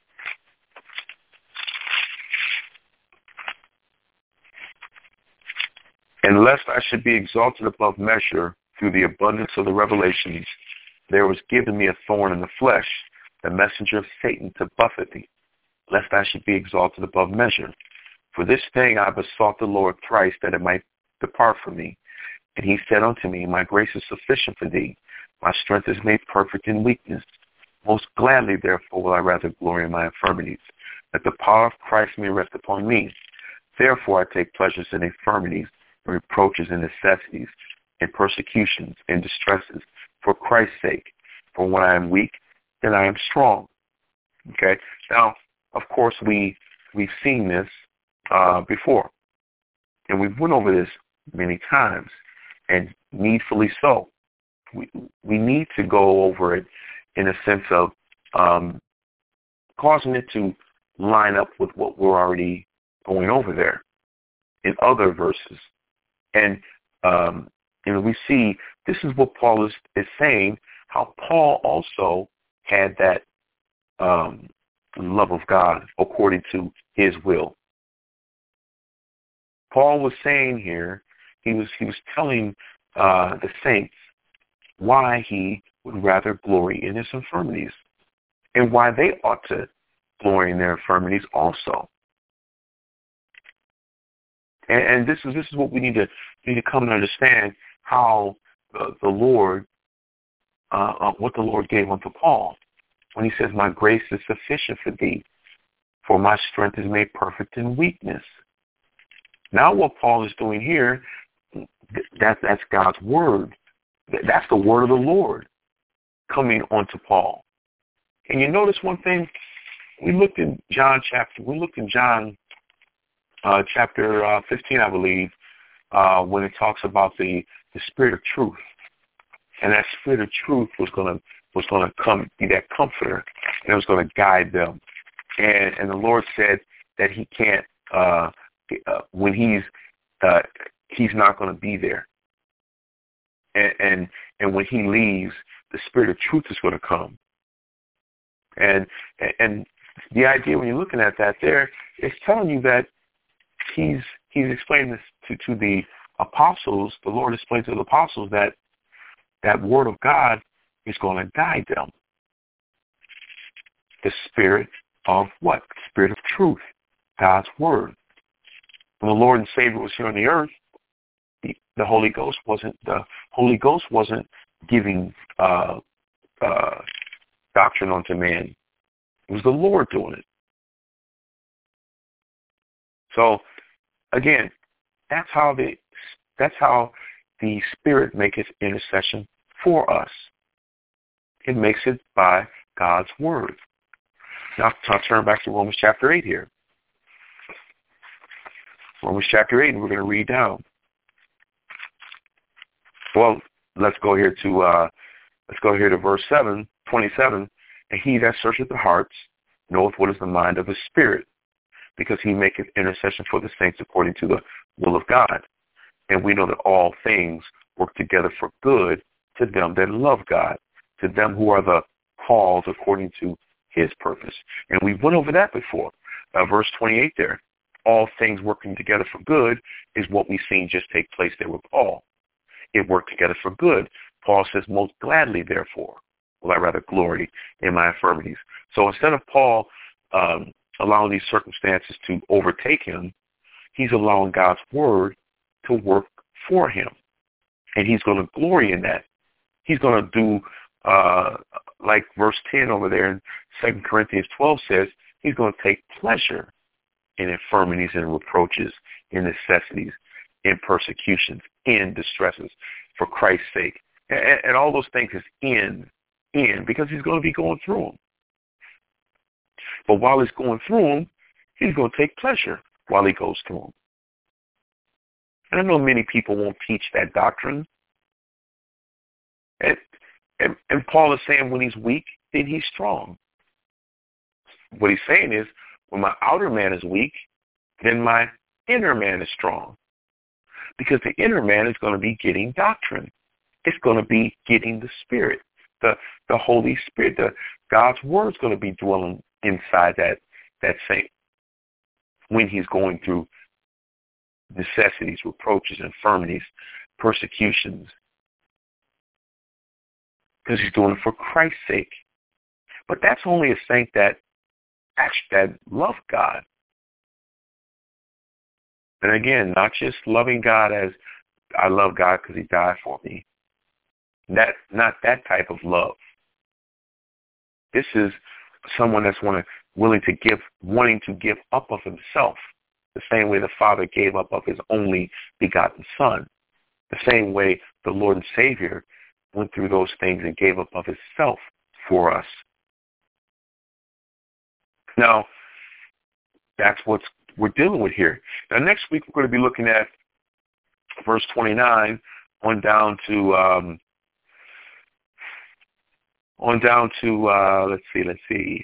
And lest I should be exalted above measure through the abundance of the revelations, there was given me a thorn in the flesh, the messenger of Satan to buffet me, lest I should be exalted above measure. For this thing I besought the Lord thrice, that it might depart from me. And he said unto me, My grace is sufficient for thee. My strength is made perfect in weakness. Most gladly, therefore, will I rather glory in my infirmities, that the power of Christ may rest upon me. Therefore I take pleasures in infirmities, in reproaches and necessities, in persecutions and distresses, for Christ's sake. For when I am weak, then I am strong. Okay? Now, of course, we've seen this before, and we've went over this many times, and needfully so. We need to go over it in a sense of causing it to line up with what we're already going over there in other verses. And we see this is what Paul is saying, how Paul also had that love of God according to his will. Paul was saying here, he was telling the saints why he would rather glory in his infirmities and why they ought to glory in their infirmities also. And this is what we need to come to understand, how the Lord, what the Lord gave unto Paul when he says, My grace is sufficient for thee, for my strength is made perfect in weakness. Now what Paul is doing here, that's God's word. That's the word of the Lord coming onto Paul. And you notice one thing, we looked in John chapter 15, I believe, when it talks about the spirit of truth. And that spirit of truth was going to come, be that comforter, and it was going to guide them. And the Lord said that he can't, when he's not going to be there. And when he leaves, the spirit of truth is going to come. And the idea when you're looking at that there, it's telling you that he's explaining this to the apostles. The Lord explained to the apostles that word of God is going to guide them. The spirit of what? Spirit of truth, God's word. When the Lord and Savior was here on the earth, the Holy Ghost wasn't giving doctrine unto man. It was the Lord doing it. So again, that's how the Spirit maketh intercession for us. It makes it by God's word. Now I'll turn back to Romans chapter 8 here. Romans chapter 8, and we're going to read down. Well, let's go here to verse 27. And he that searcheth the hearts knoweth what is the mind of the Spirit, because he maketh intercession for the saints according to the will of God. And we know that all things work together for good to them that love God, to them who are the called according to his purpose. And we went over that before. Verse 28 there. All things working together for good is what we've seen just take place there with Paul. It worked together for good. Paul says, most gladly, therefore, will I rather glory in my infirmities. So instead of Paul allowing these circumstances to overtake him, he's allowing God's word to work for him. And he's going to glory in that. He's going to do, like verse 10 over there in 2 Corinthians 12 says, he's going to take pleasure in infirmities and reproaches, in necessities, in persecutions, in distresses, for Christ's sake. And all those things is in, because he's going to be going through them. But while it's going through him, he's going to take pleasure while he goes through them. And I know many people won't teach that doctrine. And Paul is saying when he's weak, then he's strong. What he's saying is, when my outer man is weak, then my inner man is strong. Because the inner man is going to be getting doctrine. It's going to be getting the Spirit, the Holy Spirit. God's Word is going to be dwelling inside that saint when he's going through necessities, reproaches, infirmities, persecutions. Because he's doing it for Christ's sake. But that's only a saint that love God. And again, not just loving God as I love God because he died for me. Not that type of love. This is someone that's wanting to give up of himself, the same way the Father gave up of his only begotten Son, the same way the Lord and Savior went through those things and gave up of himself for us. Now, that's what we're dealing with here. Now, next week we're going to be looking at verse 29 on down to let's see.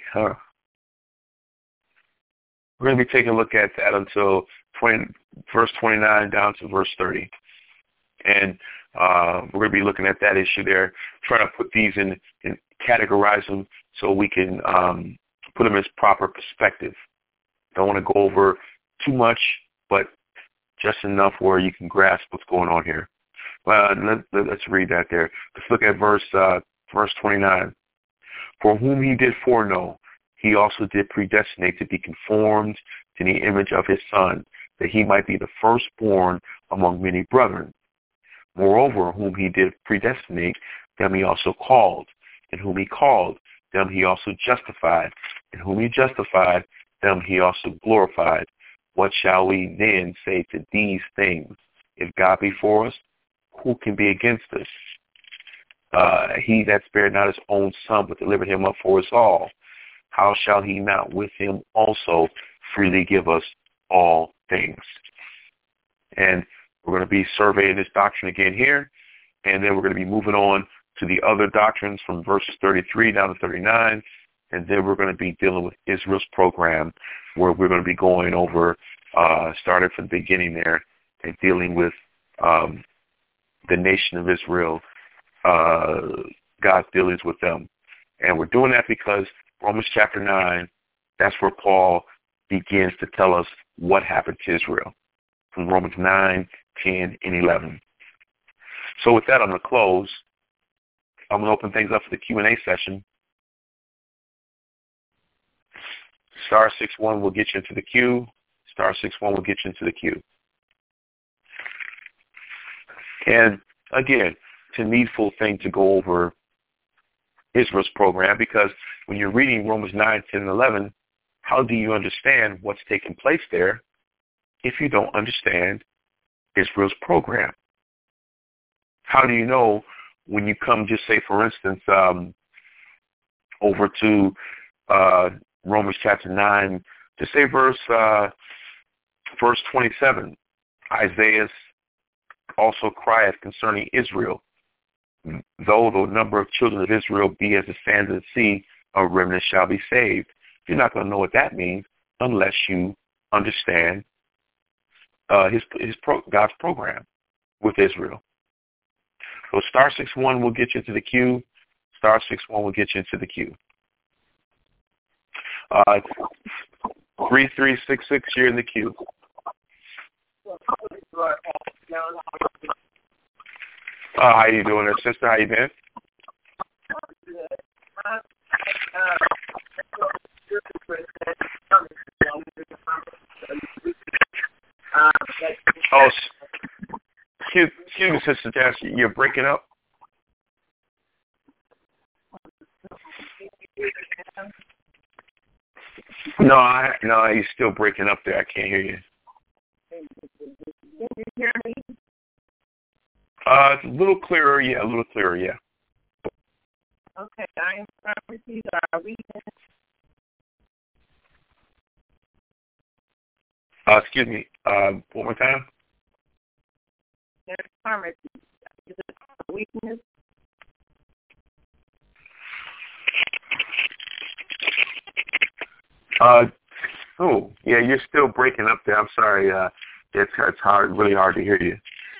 We're going to be taking a look at that until verse 29 down to verse 30. And we're going to be looking at that issue there, trying to put these in categorize them so we can put them in proper perspective. Don't want to go over too much, but just enough where you can grasp what's going on here. Let's read that there. Let's look at verse 29. For whom he did foreknow, he also did predestinate to be conformed to the image of his Son, that he might be the firstborn among many brethren. Moreover, whom he did predestinate, them he also called. And whom he called, them he also justified. And whom he justified, them he also glorified. What shall we then say to these things? If God be for us, who can be against us? He that spared not his own Son, but delivered him up for us all, how shall he not with him also freely give us all things? And we're going to be surveying this doctrine again here, and then we're going to be moving on to the other doctrines from verses 33 down to 39, and then we're going to be dealing with Israel's program, where we're going to be going over, starting from the beginning there, and dealing with the nation of Israel, God's dealings with them. And we're doing that because Romans chapter 9, that's where Paul begins to tell us what happened to Israel, from Romans 9, 10, and 11. So with that, I'm going to close. I'm going to open things up for the Q&A session. Star 61 will get you into the queue. Star 61 will get you into the queue. And again, it's a needful thing to go over Israel's program, because when you're reading Romans 9, 10, and 11, how do you understand what's taking place there if you don't understand Israel's program? How do you know when you come, just say, for instance, over to Romans chapter 9, just say verse 27, Isaiah also crieth concerning Israel, though the number of children of Israel be as the sands of the sea, a remnant shall be saved. You're not going to know what that means unless you understand God's program with Israel. So star 61 will get you into the queue. Star 61 will get you into the queue. 3366, you're in the queue. How you doing there, sister? How you been? Oh, excuse me, Sister Jess, you're breaking up? No, you're still breaking up there. I can't hear you. Can you hear me? It's a little clearer, yeah. Okay, I am trying to see our reading. Excuse me. One more time. Infirmity. Is it a weakness? Yeah, you're still breaking up there. I'm sorry. It's hard, really hard to hear you.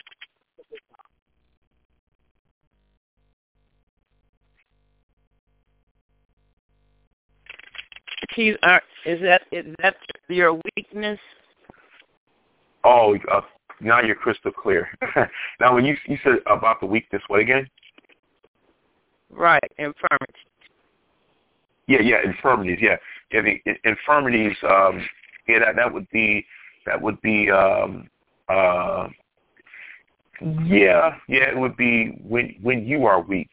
Is that your weakness? Oh, now you're crystal clear. Now, when you said about the weakness, what again? Right, infirmity. Yeah, infirmities. Yeah, the infirmities. That would be. It would be when you are weak.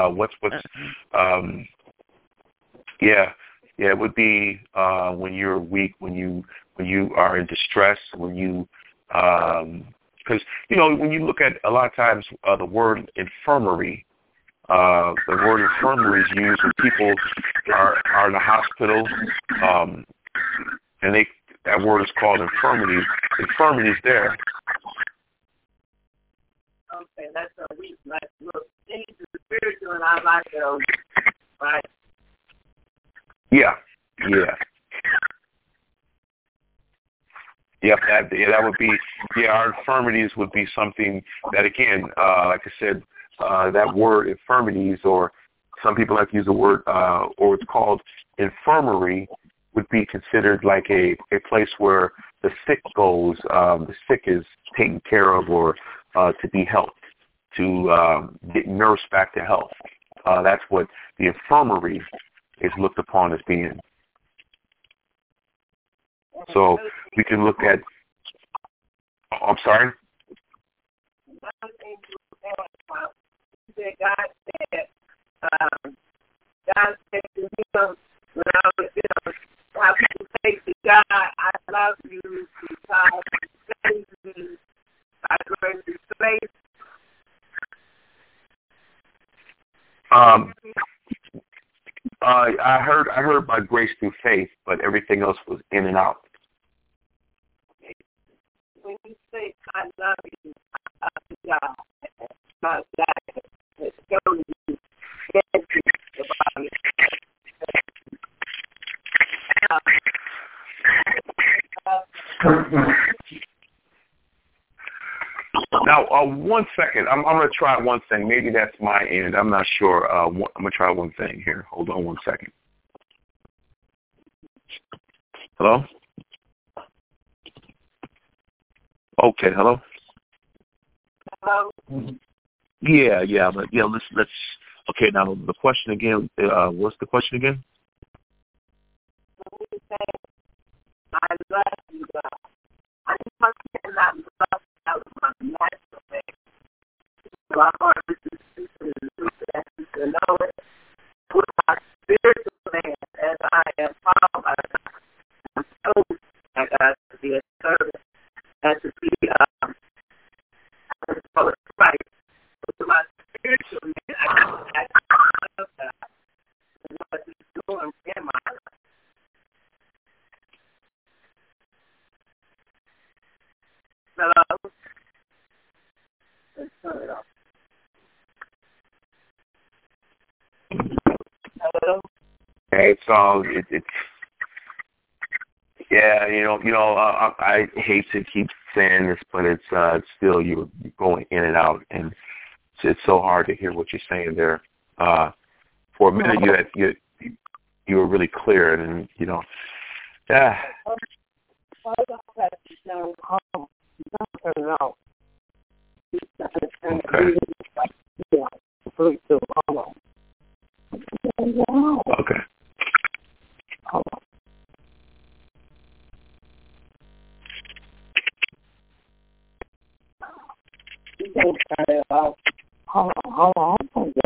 It would be when you're weak, when you are in distress, when you because when you look at a lot of times the word infirmary. The word infirmary is used when people are in the hospital, and that word is called infirmity. Infirmity is there. Okay, that's a weak. Like, look, things are spiritual, and I like those, right? Yeah. Yep, that would be. Yeah, our infirmities would be something that, again, like I said, that word infirmities, or some people like to use the word, or it's called infirmary, would be considered like a place where the sick goes. The sick is taken care of, or to be helped, to get nursed back to health. That's what the infirmary is looked upon as being. So we can look at. I'm sorry. God said to him when I was, how people say to God, I love you because you saved me by grace and faith. I heard by grace through faith, but everything else was in and out. When you say I love you, I love God. My God, it's showing you about it. Now, 1 second. I'm going to try one thing. Maybe that's my end. I'm not sure. I'm going to try one thing here. Hold on 1 second. Hello? Okay, hello? Hello? Yeah, but let's okay, now the question again, what's the question again? When you say I love you, God, I just cannot love out of my natural thing. So I want to know it with my spiritual man as I am called by God. I'm chosen by God to be a servant and to be Christ. With my spiritual man, I love God and what He's doing in my life. Hello? Let's turn it off. Hello? Hey, so it's yeah, I hate to keep saying this, but it's still you're going in and out, and it's so hard to hear what you're saying there. For a minute, you were really clear, and yeah. Okay. Okay. Hold on.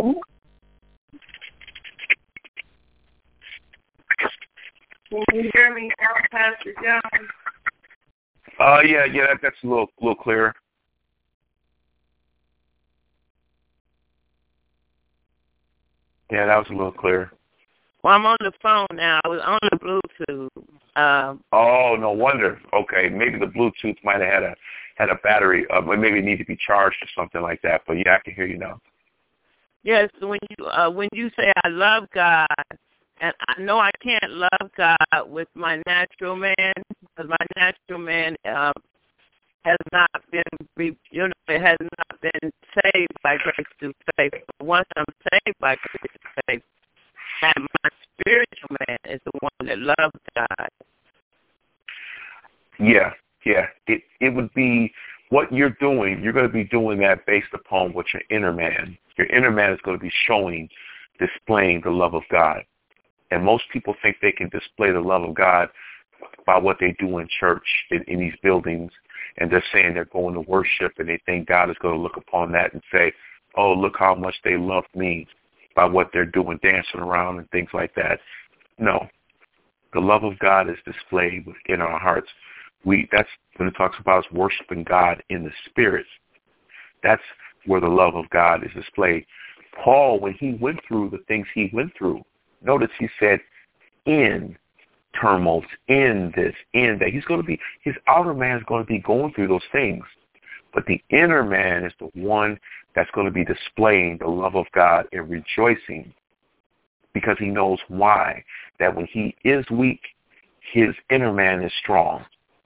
Can you hear me now, Pastor John? Yeah, that's a little clearer. Yeah, that was a little clearer. Well, I'm on the phone now. I was on the Bluetooth. Oh, no wonder. Okay, maybe the Bluetooth might have had a battery. Maybe it needed to be charged or something like that. But yeah, I can hear you now. Yes, when you say I love God, and I know I can't love God with my natural man, because my natural man has not been, it has not been saved by grace through faith. But once I'm saved by grace through faith, that my spiritual man is the one that loves God. Yeah. It would be what you're doing. You're going to be doing that based upon what your inner man is going to be displaying the love of God. And most people think they can display the love of God by what they do in church, in these buildings, and they're saying they're going to worship, and they think God is going to look upon that and say, oh, look how much they love me by what they're doing, dancing around and things like that. No. The love of God is displayed within our hearts. That's when it talks about us worshiping God in the Spirit. That's where the love of God is displayed. Paul, when he went through the things he went through, notice he said, in turmoils, in this, in that. His outer man is going to be going through those things. But the inner man is the one that's going to be displaying the love of God and rejoicing, because he knows why. That when he is weak, his inner man is strong.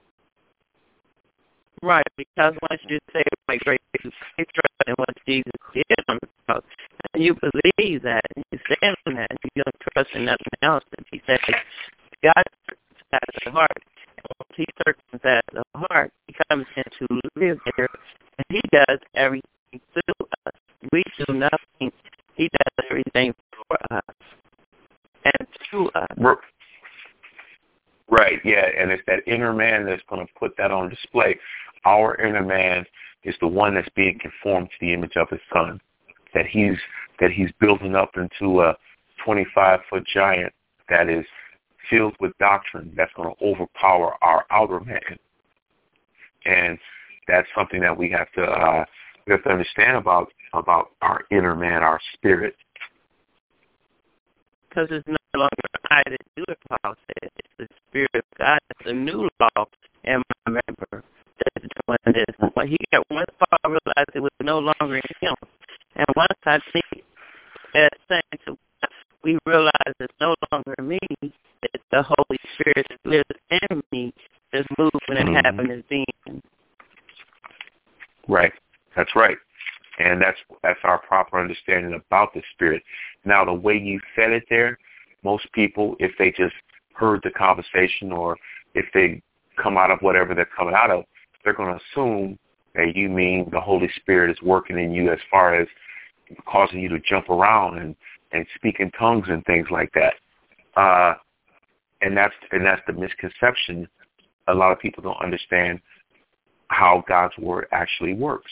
Right, because once you say by grace through faith and what Jesus did on the cross, and you believe that, and you stand on that, and you don't trust in nothing else, and he said, God circumcises the heart. And once he circumcises the heart, he comes in to live there, and he does everything through us. We do nothing. He does everything for us and through us. Right, yeah, and it's that inner man that's going to put that on display. Our inner man is the one that's being conformed to the image of his Son, that he's building up into a 25-foot giant that is filled with doctrine that's going to overpower our outer man. And that's something that we have to understand about our inner man, our spirit. Because it's no longer I that do it, Paul said. It's the Spirit of God. It's a new law in my member that's doing this. Once Paul realized it was no longer in him, and once I think that saying to us, we realize it's no longer me, it's the Holy Spirit that lives in me that's moving and having his being. Right. That's right. And that's our proper understanding about the Spirit. Now, the way you said it there, most people, if they just heard the conversation or if they come out of whatever they're coming out of, they're going to assume that you mean the Holy Spirit is working in you as far as causing you to jump around and speak in tongues and things like that. And that's the misconception. A lot of people don't understand how God's Word actually works.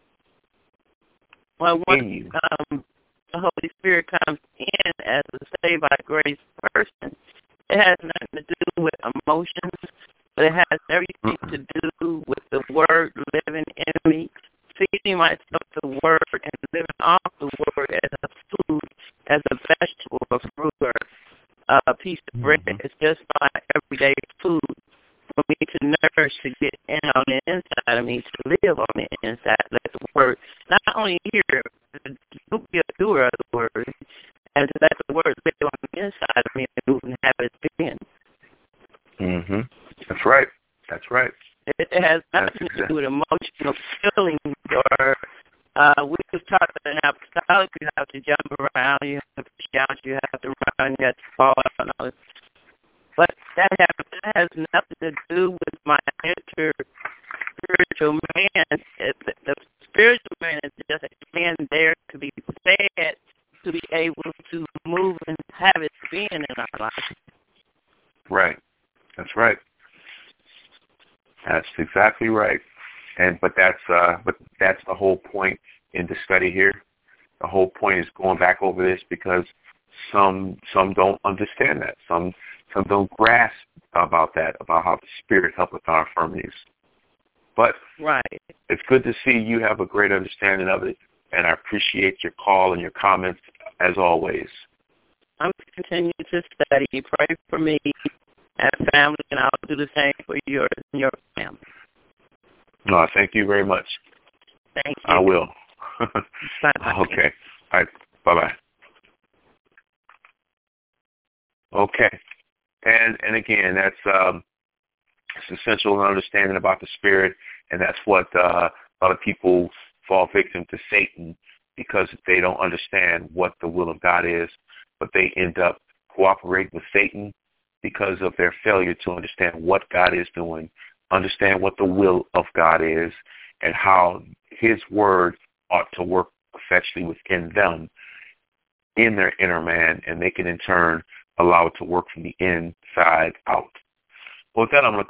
Well, once the Holy Spirit comes in as a saved by grace person, it has nothing to do with emotions, but it has everything to do with the Word living in me, feeding myself the Word and living off the Word as a food, as a vegetable, a fruit, or a piece of bread. It's just my everyday food for me to nourish, to get in on the inside of me, to live on the inside. Let the Word not only hear, but be a doer of the Word, and to let the Word live on the inside of me and move and have its being. That's right. That's right. It has nothing to do with emotional feelings or we just talk about an apostolic. You have to jump around, you have to shout, you have to run, you have to fall out and all this. But that has nothing to do with my spiritual man. The spiritual man is just a man there to be fed, to be able to move and have its being in our life. Right. That's right. That's exactly right. But that's the whole point in the study here. The whole point is going back over this because some don't understand that. Some don't grasp about that, about how the Spirit helpeth our infirmities. But right. It's good to see you have a great understanding of it, and I appreciate your call and your comments as always. I'm continuing to study. Pray for me and family, and I'll do the same for yours and your family. No, thank you very much. Thank you. I will. Bye-bye. Okay. All right. Bye-bye. Okay. And again, that's it's essential in understanding about the Spirit, and that's what a lot of people fall victim to Satan, because they don't understand what the will of God is, but they end up cooperating with Satan because of their failure to understand what God is doing, understand what the will of God is, and how his word ought to work effectively within them, in their inner man, and they can in turn allow it to work from the inside out. Well, with that, I'm going to